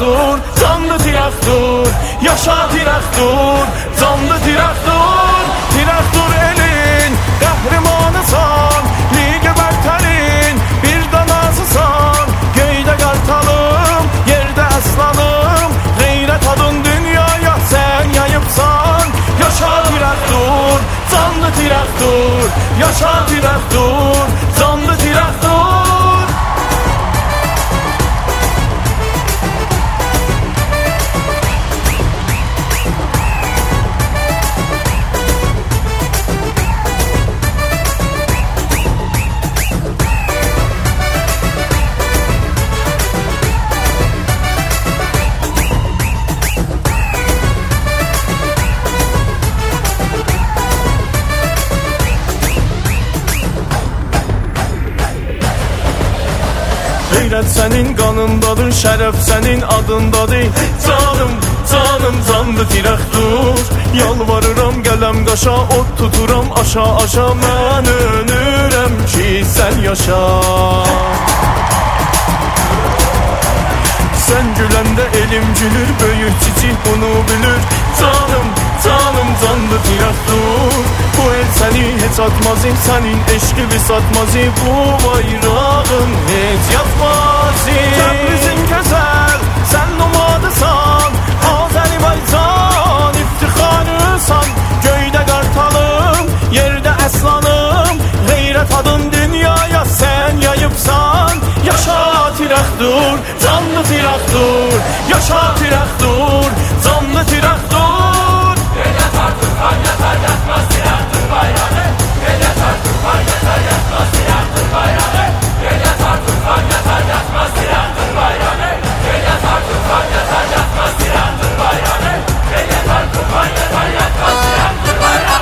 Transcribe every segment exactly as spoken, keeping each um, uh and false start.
dur, canlı traktor. Yaşa traktor, canlı traktor. Traktor elin qəhrəmanısan, lige bərtərin bir danasısan. Göydə qartalım, yerdə əslanım, qeyrət adın dünyaya sən yayıbsan. Yaşa traktor, canlı traktor. Yaşa traktor, canlı traktor. Qeyrət sənin qanındadır, şərəf sənin adındadır. Canım, canım, canlı traktor. Yalvarıram qələm qaşa, od tuturam aşa aşa. Mən ölürəm ki sən yaşa. Sən güləndə elim gülür, böyük çiçik bunu bilir. Canım, canım, canlı traktor. Bu el səni heç atmazım, sənin eşqini satmazım. Bu bayrağın heç yatmazım. Təbrizin gözəl, sən nomadısan. Azərbaycan iftixarısan. Göydə qartalım, yerdə əslanım. Qeyrət adın dünyaya sən yayıbsan. Yaşa traktor, canlı traktor. Yaşa traktor, canlı traktor. Elə tartırsan yatar yatmaz traktor bayrağı. Elə tartırsan yatar yatmaz traktor bayrağı. Elə tartırsan yatar yatmaz traktor bayrağı. Elə tartırsan yatar yatmaz traktor bayrağı. Elə tartırsan yatar yatmaz traktor bayrağı.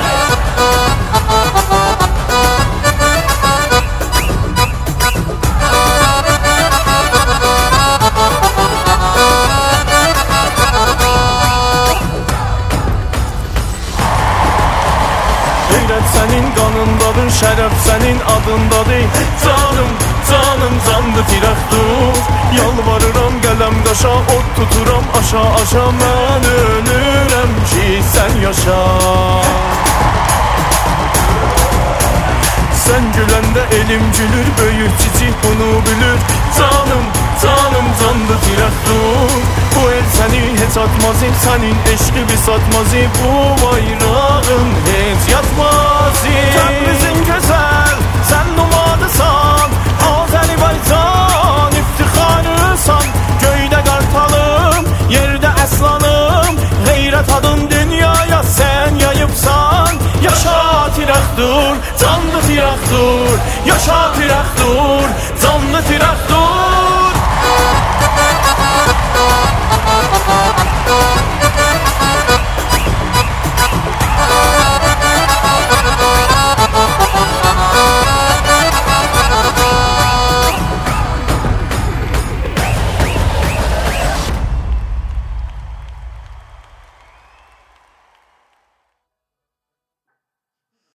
Qeyrət sənin qanındadır, şərəf sənin adındadır. Canım, canım, canlı traktor. Yalvarıram qələm qaşa, od tuturam aşa aşa. Mən ölürəm ki sən yaşa. Sən güləndə elim gülür, böyük çiçik bunu bilir. Canım, canım, canlı traktor. Bu el səni heç atmazım, sənin eşqini satmazım. Bu bayrağın heç yatmazım. Təbrizin gözəl, sən nomadısan. Azərbaycan iftixarısan. Göydə qartalım, yerdə əslanım. Qeyrət adın dünyaya sən yayıbsan. Yaşa traktor, canlı traktor. Yaşa traktor, canlı traktor.